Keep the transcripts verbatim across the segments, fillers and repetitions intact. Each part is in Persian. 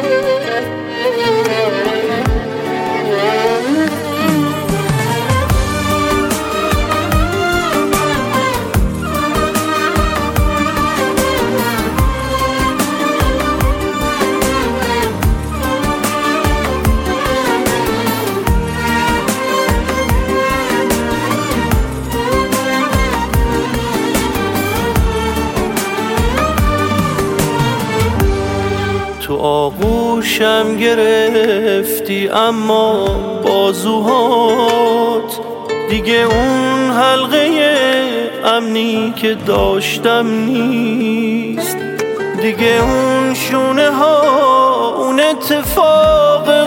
تو آغوشم گرفتی اما بازوهات دیگه اون حلقه امنی که داشتم نیست، دیگه اون شونه ها، اون اتفاق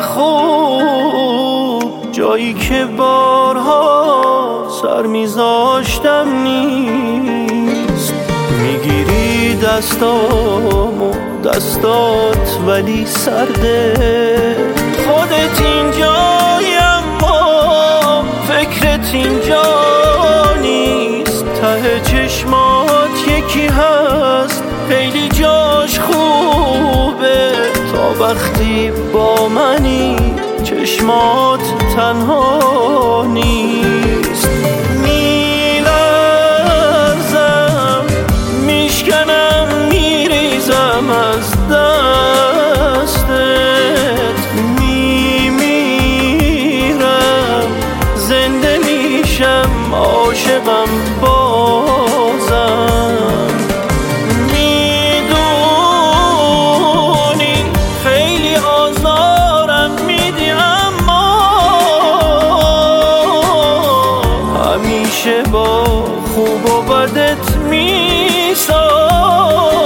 خوب، جایی که بارها سر میذاشتم نیست. میگیری دستامو دستات ولی سرده، خودت اینجایی اما فکرت اینجا نیست. ته چشمات یکی هست خیلی جاش خوبه، تا وقتی با منی چشمات تنها نیست. میلرزم میشکنم میریزم از دستت، میمیرم زنده میشم عاشقم بازم. میدونی خیلی آزارم میدی اما همیشه با خوب و بدت میسازم.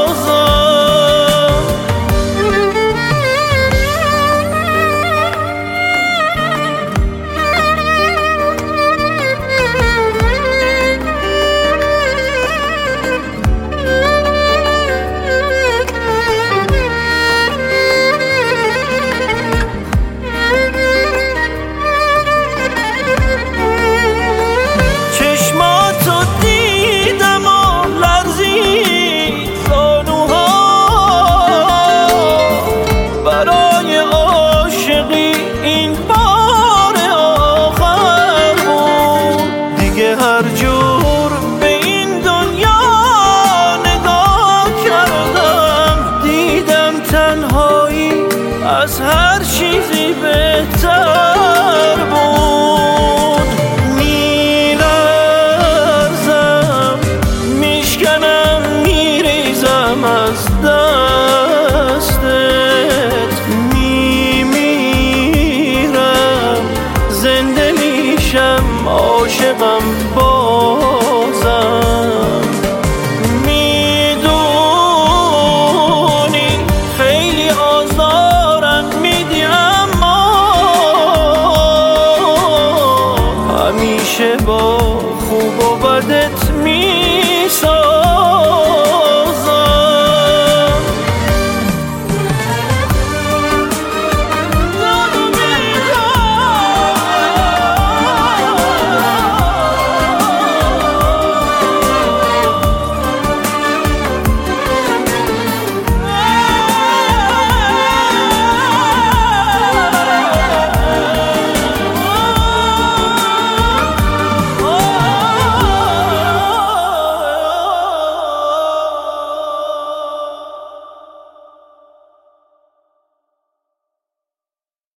هر جور به این دنیا نگاه کردم، دیدم تنهایی از هر چیزی بهتر بود. میلرزم میشکنم میریزم از دستت، میمیرم زنده میشم عاشقم